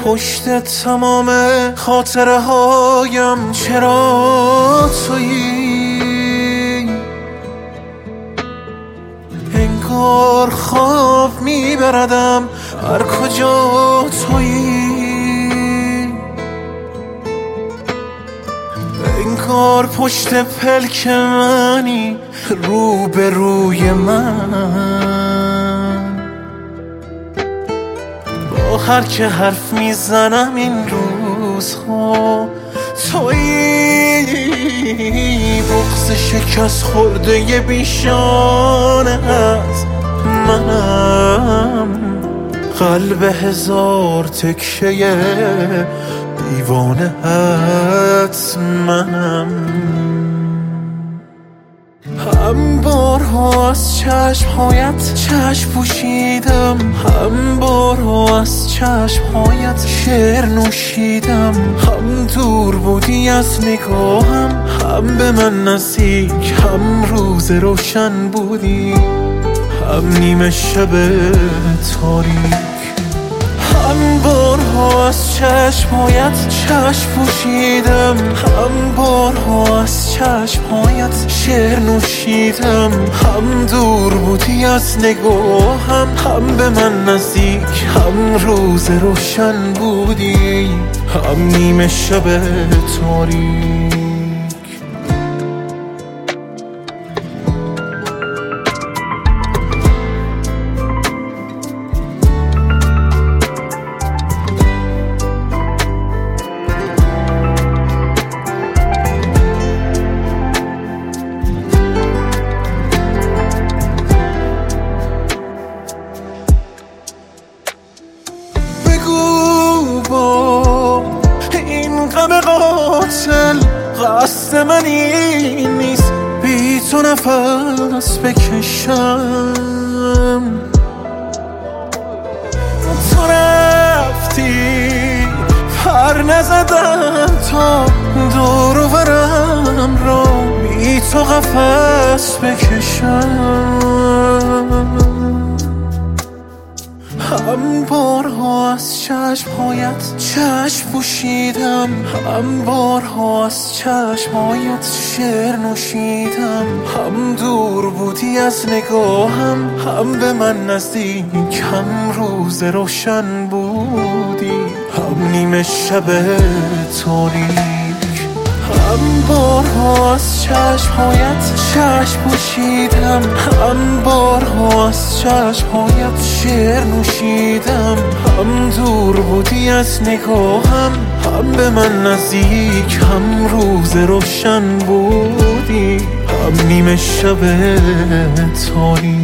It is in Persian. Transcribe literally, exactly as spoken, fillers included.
پشت تمام خاطره هایم چرا تویی؟ انگار خواب میبردم هر کجا تویی، انگار پشت پلک منی رو به روی من. با هر که حرف میزنم این روزها تویی، بغض شکست خورده ی بیشانه از منم، قلب هزار تکشه دیوانه ات منم. هم بارها از چشمهایت چشم پوشیدم، هم بارها از چشمهایت شعر نوشیدم، هم دور بودی از نگاهم، هم به من نزدیک، هم روز روشن بودی، هم نیمه شب تاریک. هم بارها از چشمهایت چشم پوشیدم، هم بارها از چشمهایت شعر نوشیدم، هم دور بودی از نگاهم، هم به من نزدیک، هم روز روشن بودی، هم نیمه شب تاریک. غم قاتل قصد من این نیست بی تو نفس بکشم، تو رفتی پر نزدم تا دور و برم را بی تو قفس بکشم. هم بارها از چشمهایت چشم پوشیدم، هم بارها از چشمهایت شعر نوشیدم، هم دور بودی از نگاهم، هم به من نزدیک، هم روز روشن بودی، هم نیمه شب تاریک. هم بارها از چشمهایت چشم پوشیدم، هم بارها از چشمهایت شعر نوشیدم، هم دور بودی از نگاهم، هم به من نزدیک، هم روز روشن بودی، هم نیمه شب تاریک.